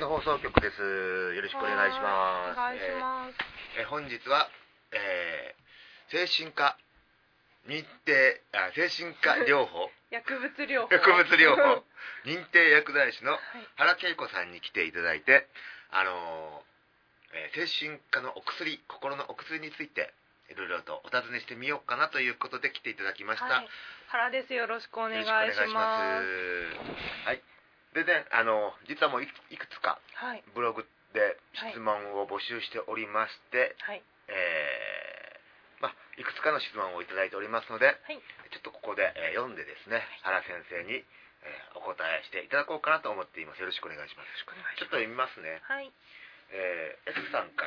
の放送局です。よろしくお願いします。 お願いします。 本日は、精神科療法薬物療法認定薬剤師の原恵子さんに来ていただいて、精神科のお薬、心のお薬についていろいろとお尋ねしてみようかなということで来ていただきました。 はい、原です。よろしくお願いします。 はい。でね、実はもういくつかブログで質問を募集しておりまして、はい、いくつかの質問をいただいておりますので、はい、ちょっとここで、読んでですね、原先生に、お答えしていただこうかなと思っています。よろしくお願いします。ちょっと読みますね。はい。S さんから、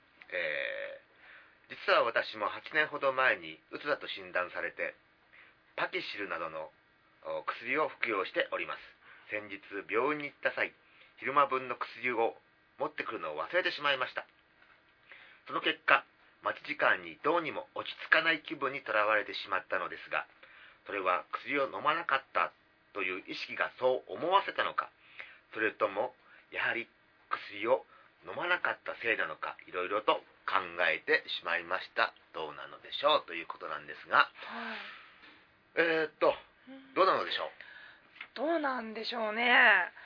実は私も8年ほど前にうつだと診断されて、パキシルなどの薬を服用しております。先日病院に行った際、昼間分の薬を持ってくるのを忘れてしまいました。その結果、待ち時間にどうにも落ち着かない気分にとらわれてしまったのですが、それは薬を飲まなかったという意識がそう思わせたのか、それともやはり薬を飲まなかったせいなのか、いろいろと考えてしまいました。どうなのでしょうということなんですが、どうなのでしょう。 どうなんでしょうね。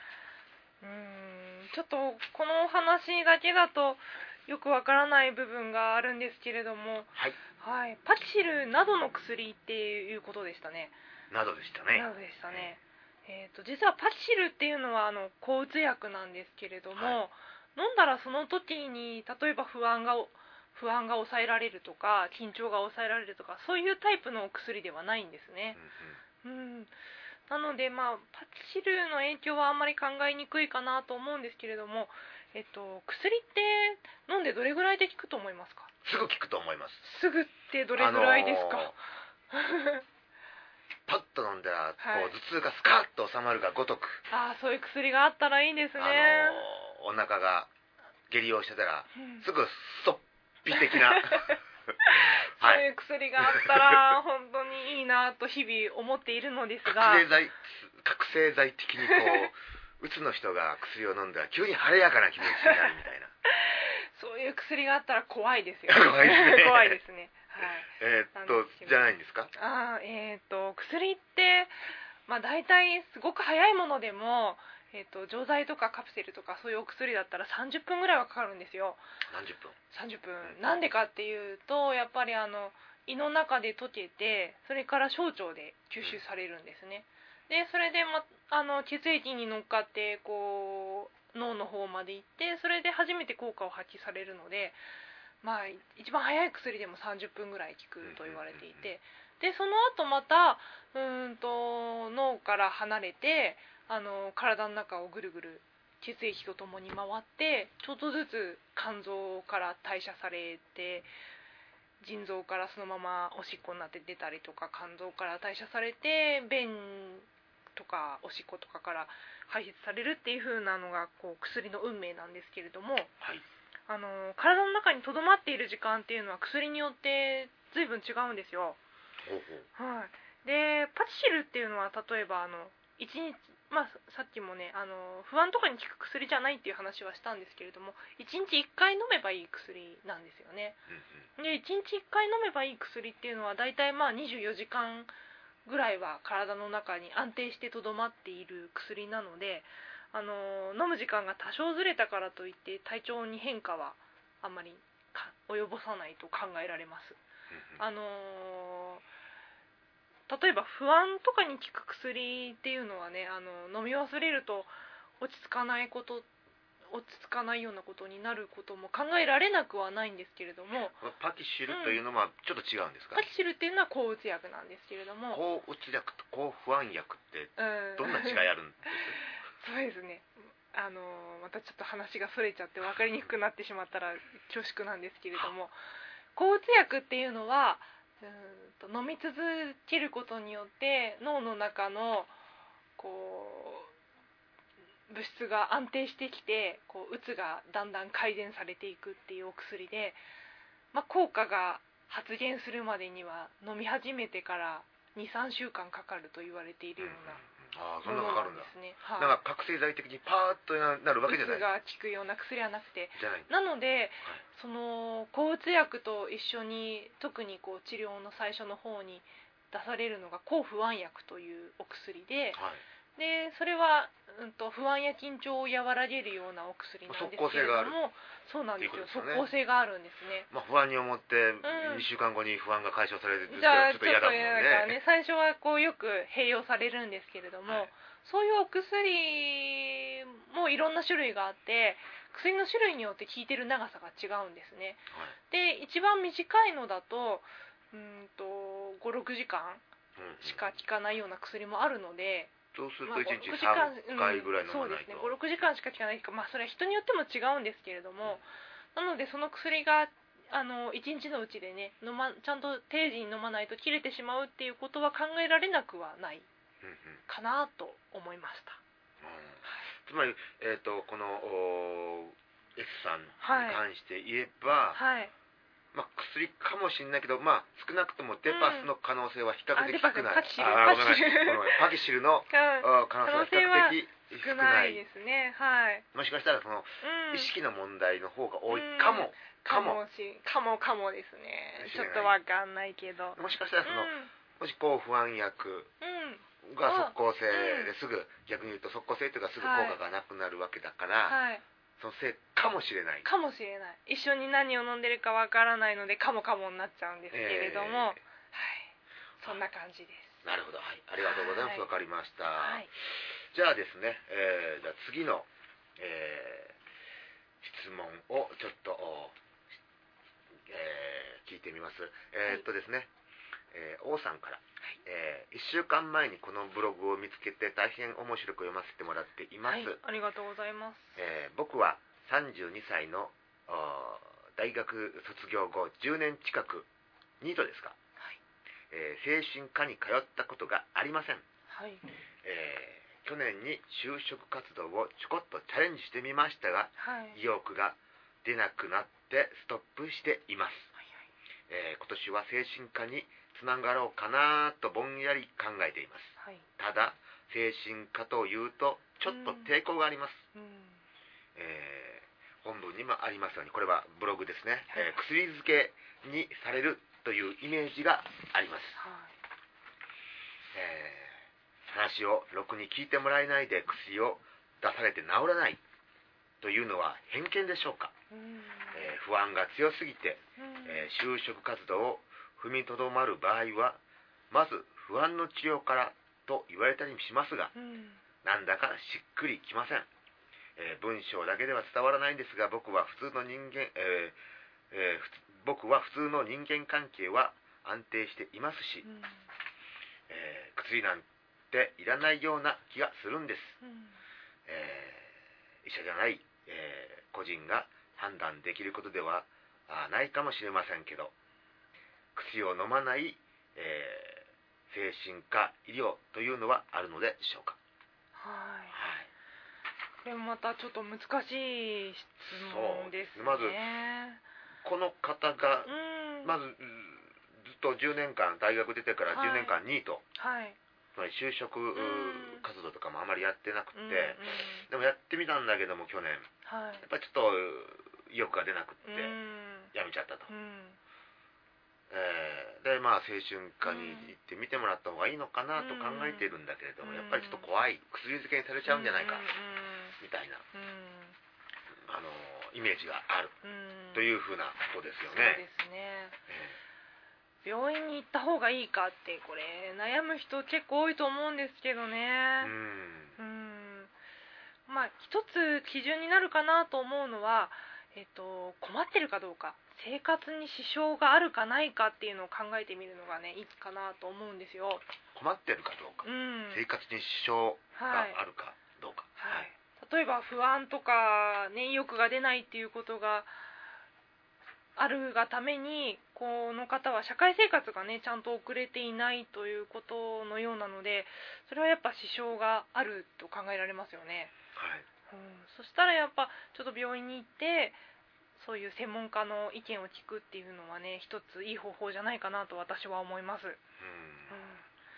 ちょっとこのお話だけだとよくわからない部分があるんですけれども、はい、パキシルなどの薬っていうことでしたね。 などでしたね。 実はパキシルっていうのは抗うつ薬なんですけれども、飲んだらその時に例えば不安が抑えられるとか緊張が抑えられるとか、そういうタイプのお薬ではないんですね。なので、パキシルの影響はあんまり考えにくいかなと思うんですけれども、薬って飲んでどれぐらいで効くと思いますか？ すぐ効くと思います。 すぐってどれぐらいですか？ パッと飲んだら、頭痛がスカッと収まるがごとく。 そういう薬があったらいいですね。 お腹が下痢をしてたら、すぐストッピ的なそういう薬があったら本当にいいなと日々思っているのですが、 覚醒剤的にうつの人が薬を飲んだら急に晴れやかな気持ちになるみたいなそういう薬があったら怖いですよ怖いですね。 怖いですね。 じゃないんですか？ 薬って大体すごく早いものでも錠剤とかカプセルとかそういうお薬だったら30分ぐらいはかかるんですよ。30分。なんでかっていうと、やっぱり胃の中で溶けて、それから小腸で吸収されるんですね。でそれで、血液に乗っかって脳の方まで行って、それで初めて効果を発揮されるので、一番早い薬でも30分ぐらい効くと言われていて、でその後また脳から離れて体の中をぐるぐる血液とともに回って、ちょっとずつ肝臓から代謝されて、腎臓からそのままおしっこになって出たりとか、肝臓から代謝されて便とかおしっことかから排出されるっていう風なのが薬の運命なんですけれども、体の中に留まっている時間っていうのは薬によって随分違うんですよ。でパキシルっていうのは例えば1日、さっきもね不安とかに効く薬じゃないっていう話はしたんですけれども、1日1回飲めばいい薬なんですよね。で1日1回飲めばいい薬っていうのはだいたい24時間ぐらいは体の中に安定してとどまっている薬なので、飲む時間が多少ずれたからといって体調に変化はあんまり及ぼさないと考えられます。例えば不安とかに効く薬っていうのはね、飲み忘れると落ち着かないようなことになることも考えられなくはないんですけれども、 パキシルというのはちょっと違うんですか？ パキシルっていうのは抗うつ薬なんですけれども、 抗うつ薬と抗不安薬ってどんな違いあるんですそうですね、またちょっと話がそれちゃって分かりにくくなってしまったら恐縮なんですけれども、抗うつ薬っていうのは飲み続けることによって脳の中の物質が安定してきて、うつがだんだん改善されていくっていうお薬で、効果が発現するまでには飲み始めてから 2,3 週間かかると言われているようなものなんですね。 なんか覚醒剤的にパーッとなるわけじゃない。 うつが効くような薬はなくて。 じゃない。 なので、その抗うつ薬と一緒に特にこう治療の最初の方に出されるのが抗不安薬というお薬で、でそれは、不安や緊張を和らげるようなお薬なんですけれども、そうなんですよ、即効性があるんですね。 不安に思って2週間後に不安が解消されるってじゃあちょっと嫌だもんね。 最初はこうよく併用されるんですけれども、そういうお薬もいろんな種類があって、薬の種類によって効いてる長さが違うんですね。で一番短いのだと5、6時間しか効かないような薬もあるので、 そうすると1日3回ぐらい飲まないと、 そうですね、5、6時間しか効かないか、それは人によっても違うんですけれども、なのでその薬が1日のうちでねちゃんと定時に飲まないと切れてしまうっていうことは考えられなくはないかなと思いました。 つまり、この S さんに関して言えば、薬かもしれないけど、少なくともデパスの可能性は比較的少ない。パキシルの可能性は比較的少ないですね。 もしかしたらその意識の問題の方が多いかもですね。ちょっとわかんないけど、 もしかしたらそのもし抗不安薬が即効性ですぐ、逆に言うと即効性というかすぐ効果がなくなるわけだから、そのせいかもしれない。 一緒に何を飲んでるかわからないのでカモになっちゃうんですけれども、そんな感じです。 なるほど、ありがとうございます。わかりました。じゃあですね、じゃあ次の、質問をちょっと、聞いてみます。ですね、王さんから、1週間前にこのブログを見つけて大変面白く読ませてもらっています。 ありがとうございます。 僕は32歳の大学卒業後10年近くニートですか、精神科に通ったことがありません。去年に就職活動をちょこっとチャレンジしてみましたが、意欲が出なくなってストップしています。今年は精神科につながろうかなとぼんやり考えています。ただ精神科というとちょっと抵抗があります。本文にもありますように、これはブログですね、薬漬けにされるというイメージがあります。話をろくに聞いてもらえないで薬を出されて治らないというのは偏見でしょうか。不安が強すぎて、就職活動を踏みとどまる場合はまず不安の治療からと言われたりしますが、なんだかしっくりきません。文章だけでは伝わらないんですが、僕は普通の人間関係は安定していますし、薬なんていらないような気がするんです。医者じゃない、個人が判断できることではないかもしれませんけど、薬を飲まない、精神科医療というのはあるのでしょうか。 これもまたちょっと難しい質問ですね。 まずこの方がまずずっと10年間、大学出てから10年間ニート、つまり就職活動とかもあまりやってなくて、でもやってみたんだけども去年、やっぱりちょっと意欲が出なくってやめちゃったと。で精神科に行って見てもらった方がいいのかなと考えているんだけれども、やっぱりちょっと怖い、薬漬けにされちゃうんじゃないかみたいなイメージがあるというふうなことですよね。 そうですね。病院に行った方がいいかってこれ悩む人結構多いと思うんですけどね。一つ基準になるかなと思うのは、困ってるかどうか、生活に支障があるかないかっていうのを考えてみるのがねいいかなと思うんですよ。 困ってるかどうか、生活に支障があるかどうか、 例えば不安とか、意欲が出ないっていうことがあるがためにこの方は社会生活がねちゃんと送れていないということのようなので、それはやっぱ支障があると考えられますよね。そしたらやっぱちょっと病院に行ってそういう専門家の意見を聞くっていうのはね一ついい方法じゃないかなと私は思います。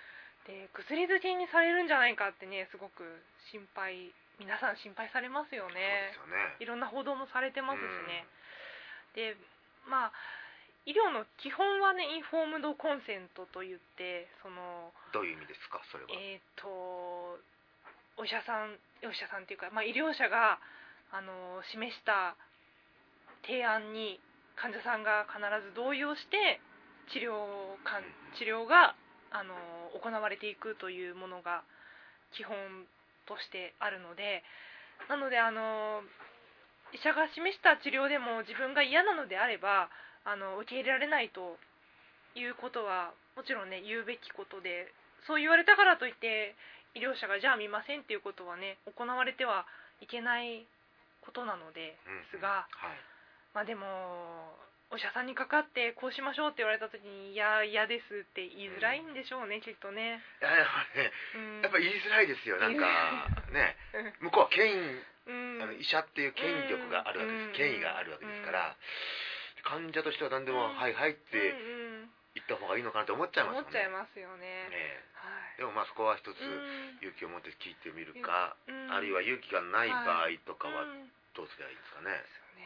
で薬漬けにされるんじゃないかってね、すごく皆さん心配されますよね。 そうですよね。 いろんな報道もされてますしね。で、医療の基本はね、インフォームドコンセントといって、 どういう意味ですか、それは。 お医者さんっていうか、医療者が示した提案に患者さんが必ず同意をして治療が行われていくというものが基本としてあるので、なので医者が示した治療でも自分が嫌なのであれば受け入れられないということはもちろんね、言うべきことで、そう言われたからといって医療者がじゃあ見ませんっていうことはね、行われてはいけないことなのですが、でもお医者さんにかかってこうしましょうって言われた時に嫌ですって言いづらいんでしょうね、きっとね。 やっぱ言いづらいですよ。なんかね、向こうは医者っていう権力があるわけです。権威があるわけですから、患者としては何でもはいはいって言った方がいいのかなって思っちゃいますよね。 思っちゃいますよね。 でもそこは一つ勇気を持って聞いてみるか、あるいは勇気がない場合とかはどうすればいいですかね。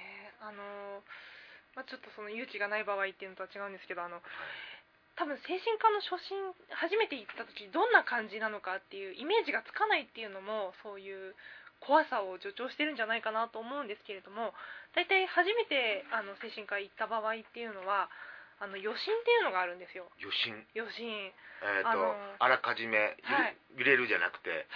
ちょっとその勇気がない場合っていうのとは違うんですけど、多分精神科の初めて行った時どんな感じなのかっていうイメージがつかないっていうのも、そういう怖さを助長してるんじゃないかなと思うんですけれども、大体初めて精神科行った場合っていうのは予診っていうのがあるんですよ。 予診。 あらかじめ揺れるじゃなくて、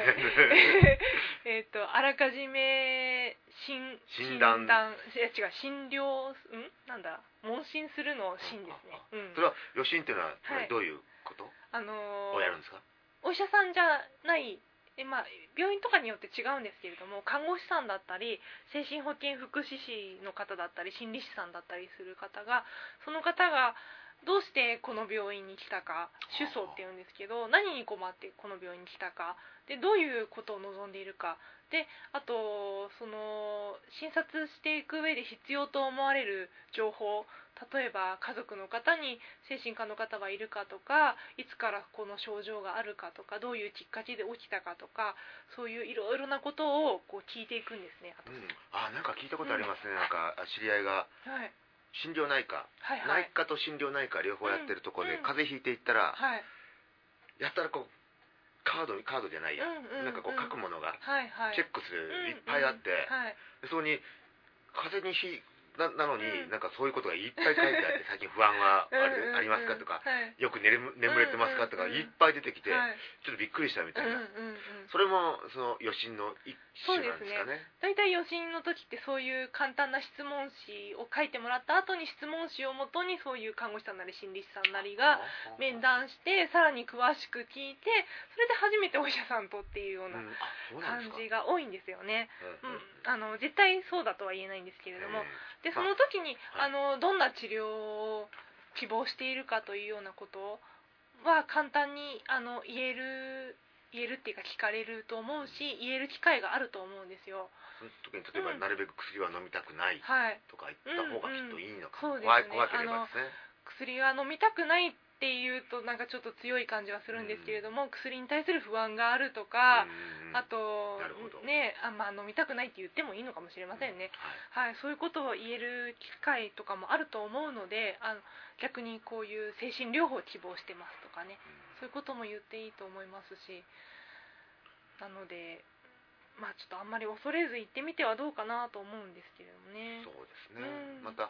あらかじめ診断診療問診するの診ですね。 それは予診っていうのはどういうことをやるんですか？ お医者さんじゃない病院とかによって違うんですけれども、看護師さんだったり精神保健福祉士の方だったり心理師さんだったりする方が、その方がどうしてこの病院に来たか、主訴っていうんですけど、何に困ってこの病院に来たかで、どういうことを望んでいるかで、あと診察していく上で必要と思われる情報、例えば家族の方に精神科の方はいるかとか、いつからこの症状があるかとか、どういうきっかけで起きたかとか、そういういろいろなことを聞いていくんですね。 なんか聞いたことありますね。なんか知り合いが心療内科、内科と心療内科両方やってるところで風邪ひいていったら、やったらカードじゃないや、なんか書くものがチェックするいっぱいあって、そこに風邪になのになんかそういうことがいっぱい書いてあって、最近不安はありますかとか、よく眠れてますかとかいっぱい出てきて、ちょっとびっくりしたみたいな。それもその予診の一種なんですかね。 大体予診の時ってそういう簡単な質問紙を書いてもらった後に、質問紙をもとにそういう看護師さんなり心理師さんなりが面談してさらに詳しく聞いて、それで初めてお医者さんとっていうような感じが多いんですよね。絶対そうだとは言えないんですけれども、でその時にどんな治療を希望しているかというようなことは簡単に言えるっていうか聞かれると思うし、言える機会があると思うんですよ。 特に例えば、なるべく薬は飲みたくないとか言った方がきっといいのかも。怖ければですね。 薬が飲みたくないっていうとなんかちょっと強い感じはするんですけれども、薬に対する不安があるとか、あとね、飲みたくないって言ってもいいのかもしれませんね。そういうことを言える機会とかもあると思うので、逆にこういう精神療法を希望してますとかね、そういうことも言っていいと思いますし、なのでちょっとあんまり恐れず行ってみてはどうかなと思うんですけれどもね。 そうですね。また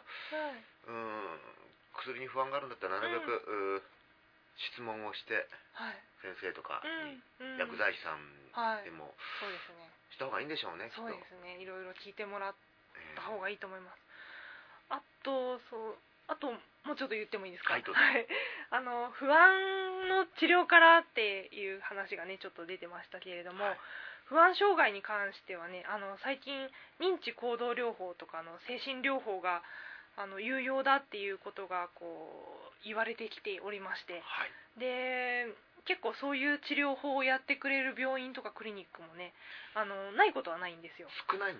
薬に不安があるんだったらなるべく質問をして先生とかに、薬剤師さんでもした方がいいんでしょうね。 そうですね。いろいろ聞いてもらった方がいいと思います。あともうちょっと言ってもいいですか？不安の治療からっていう話がねちょっと出てましたけれども、不安障害に関してはね、最近認知行動療法とかの精神療法が有用だっていうことが言われてきておりまして、で結構そういう治療法をやってくれる病院とかクリニックもねないことはないんですよ。 少ないん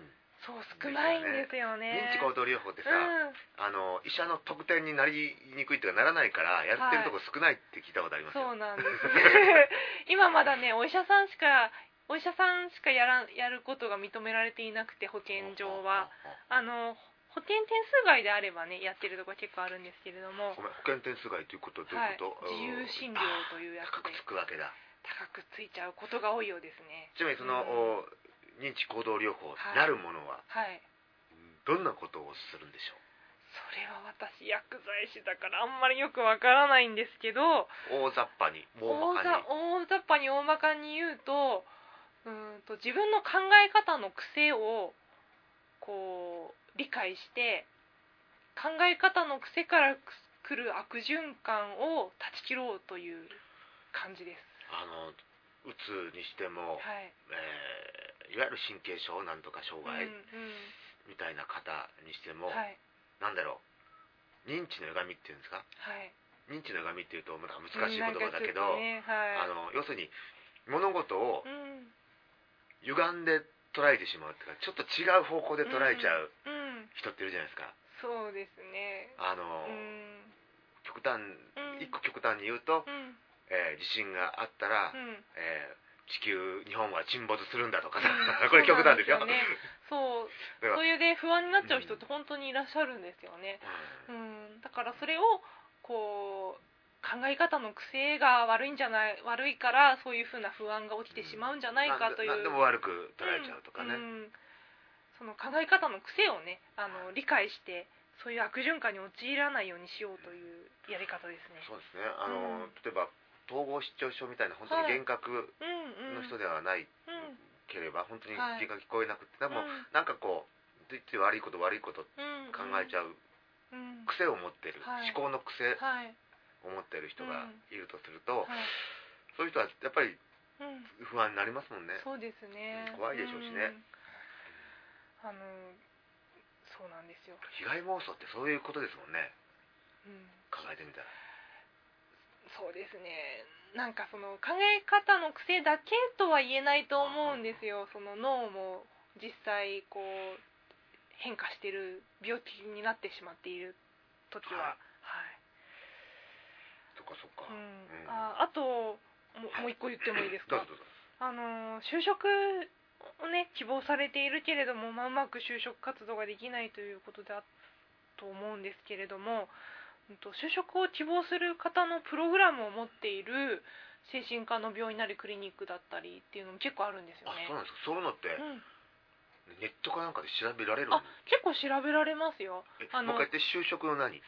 そう少ないんですよね。 認知行動療法ってさ、医者の特典になりにくいっていうかならないからやってるとこ少ないって聞いたことありますよ。 そうなんです今まだねお医者さんしかやることが認められていなくて、保健上は保険点数外であればねやってるところ結構あるんですけれども。 保険点数外ということはどういうこと？ 自由診療というやつで高くつくわけだ。 高くついちゃうことが多いようですね。 ちなみにその、認知行動療法なるものは、どんなことをするんでしょう？ それは私薬剤師だからあんまりよくわからないんですけど、 大雑把に大まかに言うと、自分の考え方の癖をこう理解して、考え方の癖から来る悪循環を断ち切ろうという感じです。 うつにしても、いわゆる神経症なんとか障害みたいな方にしても、なんだろう、認知の歪みっていうんですか、認知の歪みっていうと難しい言葉だけど、要するに物事を歪んで捉えてしまうっていうか、ちょっと違う方向で捉えちゃう人っているじゃないですか。 そうですね。 一個極端に言うと、地震があったら、日本は沈没するんだとかさ、これ極端ですよ。 そういうで不安になっちゃう人って本当にいらっしゃるんですよね。だからそれをこう考え方の癖が悪いからそういうふうな不安が起きてしまうんじゃないかという。 何でも悪く捉えちゃうとかね。 その考え方の癖をね理解して、そういう悪循環に陥らないようにしようというやり方ですね。 そうですね。例えば統合失調症みたいな本当に幻覚の人ではないければ、本当に字が聞こえなくて、でもなんかこうついつい悪いこと考えちゃう癖を持ってる、思考の癖を持ってる人がいるとすると、そういう人はやっぱり不安になりますもんね。 そうですね。 怖いでしょうしね。 そうなんですよ。 被害妄想ってそういうことですもんね。考えてみたら。 そうですね。なんかその考え方の癖だけとは言えないと思うんですよ。その脳も実際こう変化してる、病気になってしまっている時は、 そっか。 あともう一個言ってもいいですか？ どうぞ。 就職をね希望されているけれども、うまく就職活動ができないということだと思うんですけれども、就職を希望する方のプログラムを持っている精神科の病院なりクリニックだったりっていうのも結構あるんですよね。 そうなんですか。そういうのって、ネットかなんかで調べられる？ 結構調べられますよ。 もう一回言って、就職の何？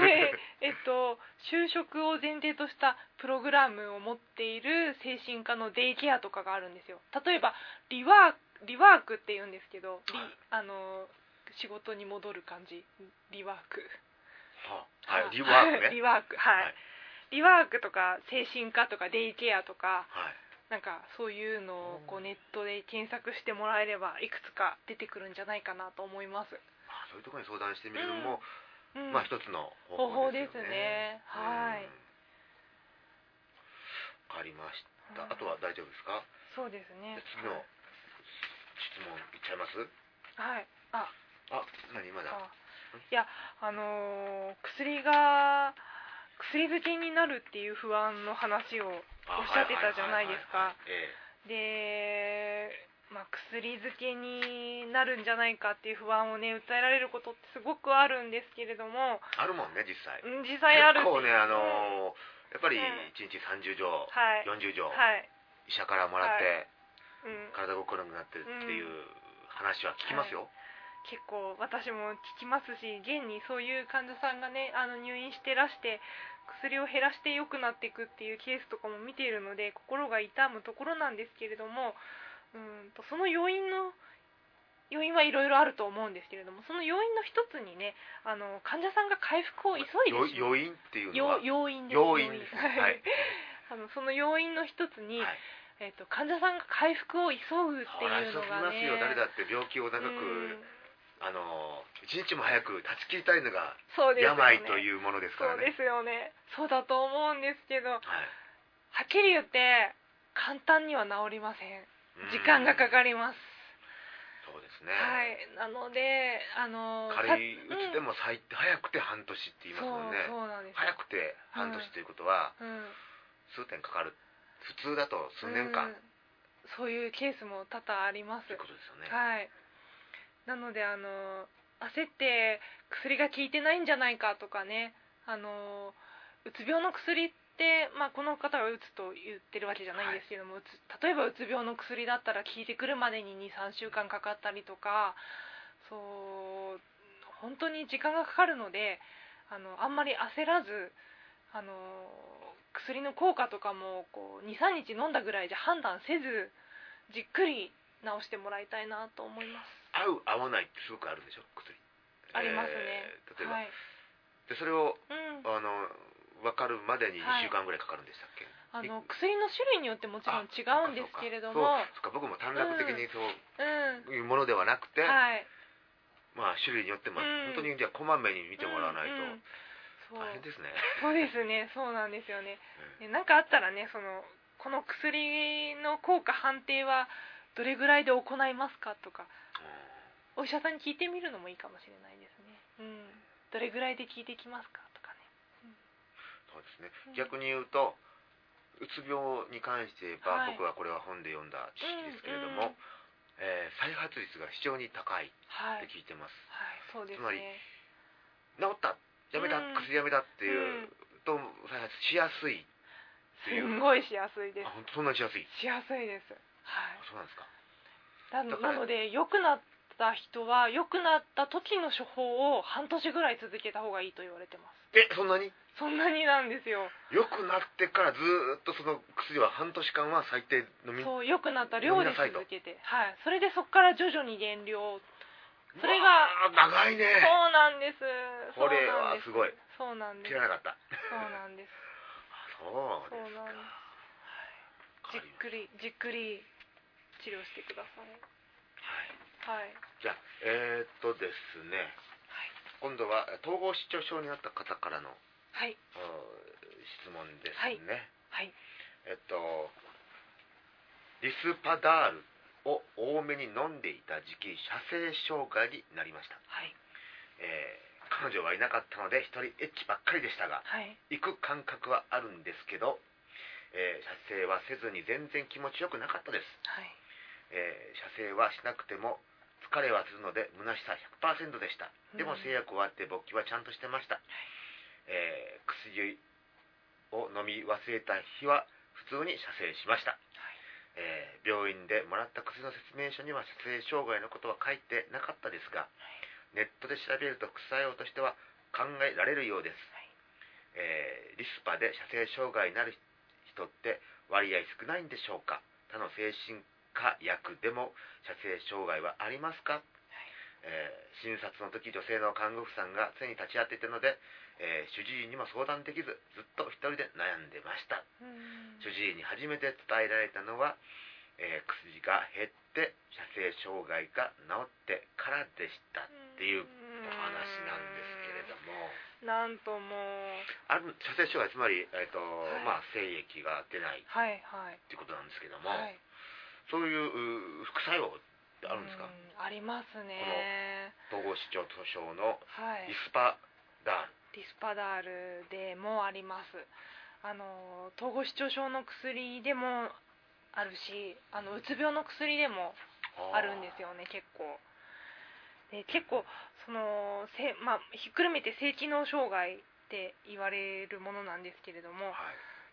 就職を前提としたプログラムを持っている精神科のデイケアとかがあるんですよ。例えばリワークって言うんですけど、仕事に戻る感じ、リワーク。 リワークね。 リワークとか精神科とかデイケアとか、なんかそういうのをネットで検索してもらえればいくつか出てくるんじゃないかなと思います。 そういうところに相談してみるのも、一つの方法ですね。わかりました。あとは大丈夫ですか？ そうですね。 次の質問いっちゃいます？何まだ？ いや、薬漬けになるっていう不安の話をおっしゃってたじゃないですか。で、薬漬けになるんじゃないかっていう不安をね訴えられることってすごくあるんですけれども。 あるもんね、実際。 実際ある。 結構ね、やっぱり1日30錠、40錠、医者からもらって、体が動かなくなってるっていう話は聞きますよ。 結構私も聞きますし、現にそういう患者さんがね入院してらして薬を減らして良くなっていくっていうケースとかも見ているので心が痛むところなんですけれども、その要因はいろいろあると思うんですけれども、その要因の一つにね患者さんが回復を急いでしまう。 要因っていうのは要因です。その要因の一つに、患者さんが回復を急ぐっていうのがね。 誰だって病気を長く一日も早く断ち切りたいのが病というものですからね。 そうですよね。そうだと思うんですけど、はっきり言って簡単には治りません。時間がかかります。 そうですね。 はい、なので軽いうつでも早くて半年って言いますもんね。 そうなんです。 早くて半年ということは、数点かかる。普通だと数年間、 そういうケースも多々あります。 ということですよね。 はい。なので焦って薬が効いてないんじゃないかとかね、うつ病の薬って、この方がうつと言ってるわけじゃないんですけども、例えばうつ病の薬だったら効いてくるまでに2、3週間かかったりとか、本当に時間がかかるので、あんまり焦らず、薬の効果とかも2、3日飲んだぐらいじゃ判断せず、じっくり治してもらいたいなと思います。 合う合わないってすごくあるでしょ、薬。 ありますね。 例えば、でそれを、分かるまでに2週間ぐらいかかるんでしたっけ。 薬の種類によってもちろん違うんですけれども、 そうか、僕も短絡的にそういうものではなくて、種類によっても本当にじゃあこまめに見てもらわないと大変ですね。 そうですね、そうなんですよね。なんかあったらね、この薬の効果判定はどれぐらいで行いますかとか、お医者さんに聞いてみるのもいいかもしれないですね。どれぐらいで効いてきますかとかね。 そうですね。逆に言うと、うつ病に関して言えば、僕はこれは本で読んだ知識ですけれども、再発率が非常に高いって聞いてます。 そうですね。 つまり治った、やめた、薬やめたっていうと再発しやすいっていう。 すごいしやすいです。 本当そんなにしやすい。 しやすいです。 そうなんですか。 なので良くなった人は良くなった時の処方を半年ぐらい続けた方がいいと言われてます。 そんなに？ そんなになんですよ。 良くなってからずっとその薬は半年間は最低飲み。 そう、良くなった量で続けて、それでそこから徐々に減量。それが長いね。 そうなんです。 これはすごい。 そうなんです。 知らなかった。 そうなんです。 そうですか。 じっくり治療してください。 じゃあですね、今度は統合失調症になった方からの質問ですね。リスパダールを多めに飲んでいた時期、射精障害になりました。彼女はいなかったので一人エッチばっかりでしたが、行く感覚はあるんですけど、射精はせずに全然気持ちよくなかったです。射精はしなくても疲れはするので虚しさ 100% でした。でも製薬終わって勃起はちゃんとしてました。薬を飲み忘れた日は普通に射精しました。病院でもらった薬の説明書には射精障害のことは書いてなかったですが、ネットで調べると副作用としては考えられるようです。リスパで射精障害になる人って割合少ないんでしょうか。他の精神科薬でも射精障害はありますか。診察の時、女性の看護婦さんが常に立ち会っていたので、主治医にも相談できずずっと一人で悩んでました。主治医に初めて伝えられたのは、薬が減って射精障害が治ってからでしたっていうお話なんですけれども、 なんとも射精障害、つまり、精液が出ないっていうことなんですけども、そういう副作用ってあるんですか？ ありますね。 この統合失調症のリスパダール。 リスパダールでもあります。統合失調症の薬でもあるし、うつ病の薬でもあるんですよね、結構。で結構ひっくるめて性機能障害って言われるものなんですけれども、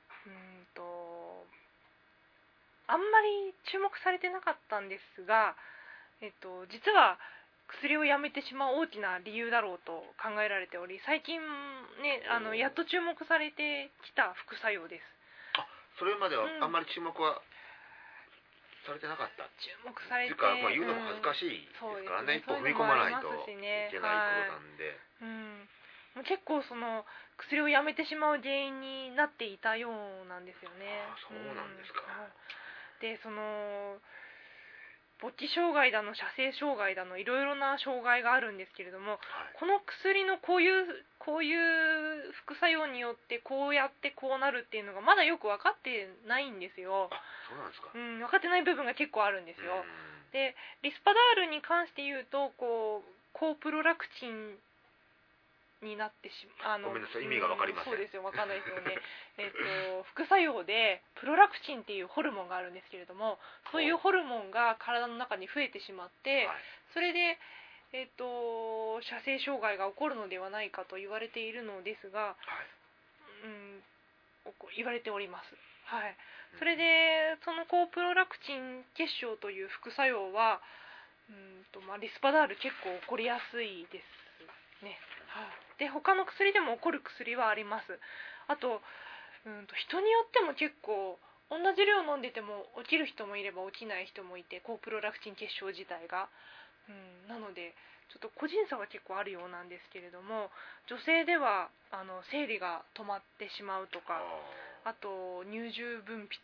あんまり注目されてなかったんですが、実は薬をやめてしまう大きな理由だろうと考えられており、最近ね、やっと注目されてきた副作用です。 それまではあんまり注目はされてなかった。 注目されて、 というか、言うのも恥ずかしいですからね。一歩踏み込まないといけないことなんで。 結構薬をやめてしまう原因になっていたようなんですよね。 そうなんですか。 で勃起障害だの射精障害だのいろいろな障害があるんですけれども、この薬のこういう副作用によってこうやってこうなるっていうのがまだよく分かってないんですよ。 そうなんですか。 分かってない部分が結構あるんですよ。 でリスパダールに関して言うとこう高プロラクチンになってごめんなさい、意味が分かりません。 そうですよ、分かんないですよね副作用でプロラクチンっていうホルモンがあるんですけれども、そういうホルモンが体の中に増えてしまって、それで射精障害が起こるのではないかと言われているのですが、言われております。はい。それでその高プロラクチン結晶という副作用はリスパダール結構起こりやすいですね。で他の薬でも起こる薬はあります。あと人によっても結構同じ量飲んでても起きる人もいれば起きない人もいて、高プロラクチン結晶自体が、なのでちょっと個人差は結構あるようなんですけれども、女性では生理が止まってしまうとか、あと乳汁分泌、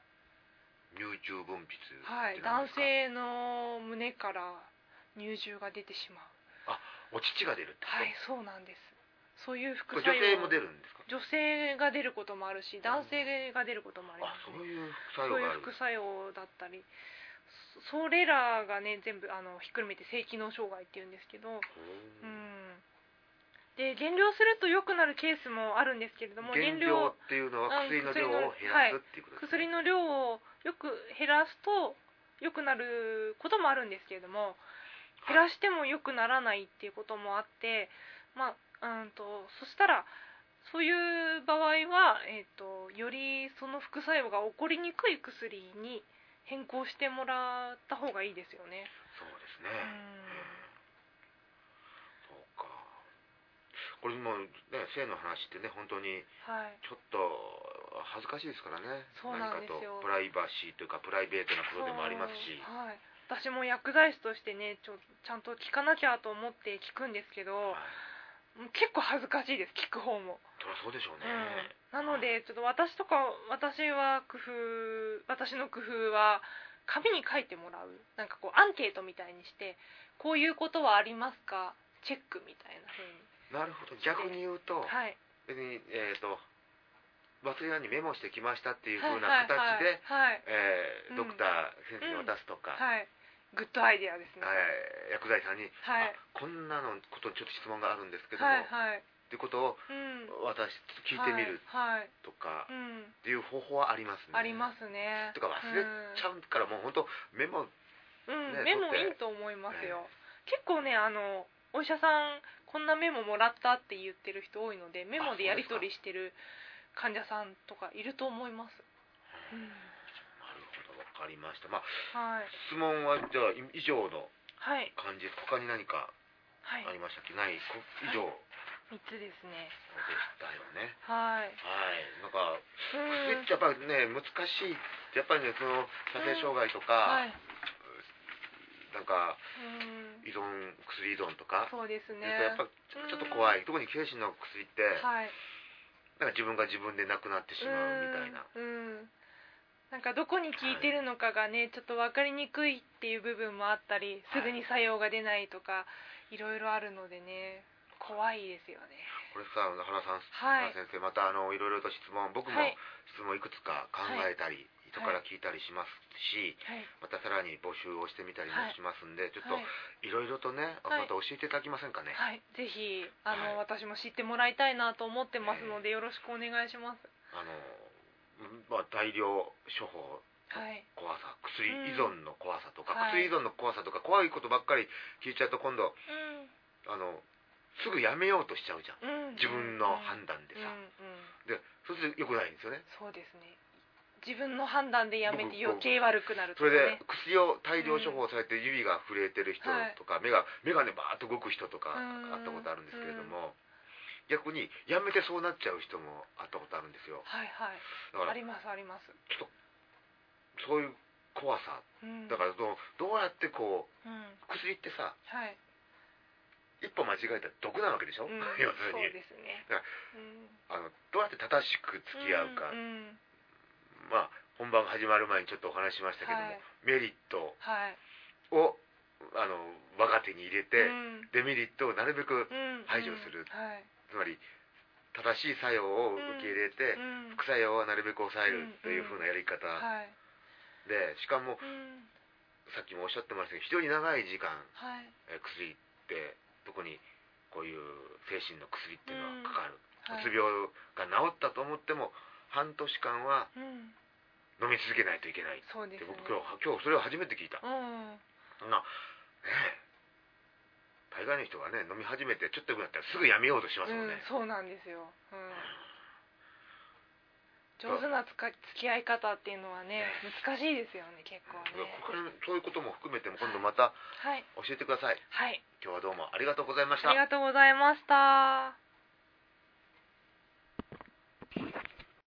はい、男性の胸から乳汁が出てしまう。 お乳が出るってこと？ はい、そうなんです。そういう副作用。 女性も出るんですか？ 女性が出ることもあるし、男性が出ることもあります、ね。 そういう副作用がある。 そういう副作用だったり、それらがね全部ひっくるめて性機能障害っていうんですけど、で減量すると良くなるケースもあるんですけれども、 減量っていうのは薬の量を減らすっていうことですね。 薬の量をよく減らすと良くなることもあるんですけれども、減らしても良くならないっていうこともあって、そしたらそういう場合は、よりその副作用が起こりにくい薬に変更してもらった方がいいですよね。 そうですね。そうか。これもね、性の話ってね、本当にちょっと恥ずかしいですからね。 そうなんですよ。 何かとプライバシーというかプライベートなことでもありますし。 私も薬剤師としてねちゃんと聞かなきゃと思って聞くんですけど、結構恥ずかしいです、聞く方も。 そうでしょうね。 なのでちょっと私の工夫は紙に書いてもらう、なんかこうアンケートみたいにして、こういうことはありますかチェックみたいな風に。 なるほど。逆に言うと、別に忘れないようにメモしてきましたっていう風な形でドクター先生に渡すとか、 グッドアイデアですね。 薬剤師さんに、こんなのことちょっと質問があるんですけども、っていうことを私聞いてみるとかっていう方法はありますね。 ありますね。 とか忘れちゃうから、もう本当メモメモいいと思いますよ。結構ねお医者さんこんなメモもらったって言ってる人多いので、メモでやり取りしてる患者さんとかいると思います。 わかりました。質問はじゃあ以上の感じ、他に何かありましたっけ？ない以上 3つですね。 そうでしたよね。なんか薬ってやっぱりね難しい。やっぱりねその射精障害とか、なんか薬依存とか、 そうですね。 やっぱちょっと怖い。特に精神の薬ってなんか自分が自分で亡くなってしまうみたいな。 なんかどこに効いてるのかがねちょっと分かりにくいっていう部分もあったり、すぐに作用が出ないとかいろいろあるのでね、怖いですよね。 これさ、原先生、またいろいろと質問、僕も質問いくつか考えたり、人から聞いたりしますし、またさらに募集をしてみたりもしますんで、ちょっといろいろとね、また教えていただけませんかね。 ぜひ私も知ってもらいたいなと思ってますので、よろしくお願いします。 大量処方怖さ、薬依存の怖さとか、薬依存の怖さとか、怖いことばっかり聞いちゃうと今度すぐやめようとしちゃうじゃん、自分の判断でさ。でそうすると良くないんですよね。 そうですね、自分の判断でやめて余計悪くなるとかね。それで薬を大量処方されて指が震えてる人とか、目がねバーッと動く人とかあったことあるんですけれども、逆にやめてそうなっちゃう人もあったことあるんですよ。 だからありますあります。 ちょっとそういう怖さ、だからどうやってこう、薬ってさ、一歩間違えたら毒なわけでしょ、要するに。 そうですね。 だからどうやって正しく付き合うか、本番が始まる前にちょっとお話ししましたけども、メリットを我が手に入れて、デメリットをなるべく排除する。つまり正しい作用を受け入れて、副作用はなるべく抑えるというふうなやり方で、しかも先さっきもおっしゃってましたけど、非常に長い時間、 はい、 薬って特にこういう精神の薬っていうのはかかる、 はい、 うつ病が治ったと思っても半年間は飲み続けないといけないって、 そうですね、 僕今日それを初めて聞いた。大概の人がね、飲み始めてちょっと良くなったらすぐやめようとしますもんね。 そうなんですよ。上手な付き合い方っていうのはね、難しいですよね、結構ね。 そういうことも含めても今度また教えてください。 はい。 今日はどうもありがとうございました。 ありがとうございました。